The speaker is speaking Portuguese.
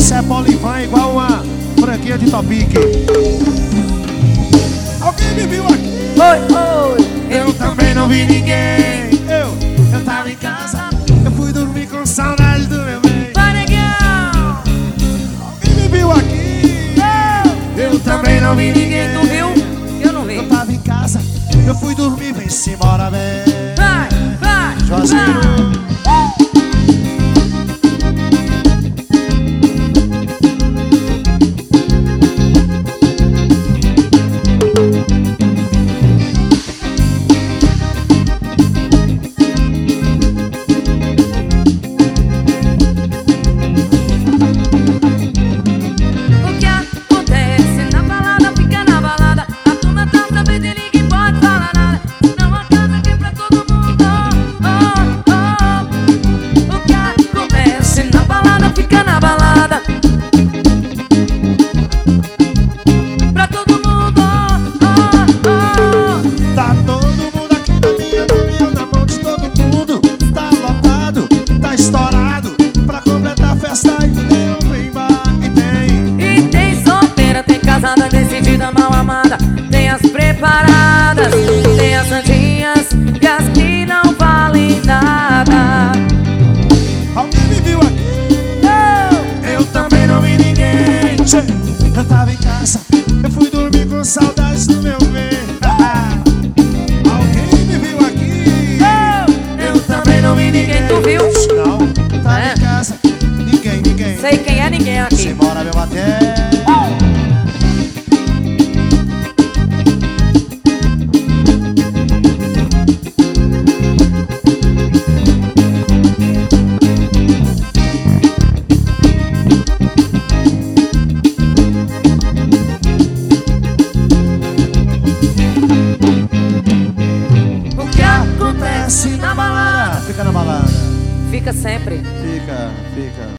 Isso é Polivan igual uma franquia de Topic. Alguém me viu aqui? Oi. Eu também não vi ninguém. Eu tava em casa, eu fui dormir com saudade do meu bem. Vai, negão. Alguém me viu aqui? Eu também não vi ninguém. Tu viu? Eu não vi. Eu tava em casa, eu fui dormir, vem-se embora bem. Vai. Juazeiro. Estourado pra completar a festa e tem bar e tem. E tem solteira, tem casada, decidida, mal amada. Tem as preparadas, tem as santinhas e as que não valem nada. Alguém me viu aqui? Eu também não vi ninguém. Eu tava em casa, eu fui dormir com saudades do meu bem. Alguém me viu aqui? Eu também não vi ninguém. Tu viu? Não, tava em casa, ninguém. Sei quem é ninguém aqui. Simbora, meu bater. O que acontece na balada? Fica na balada. Fica sempre. Fica.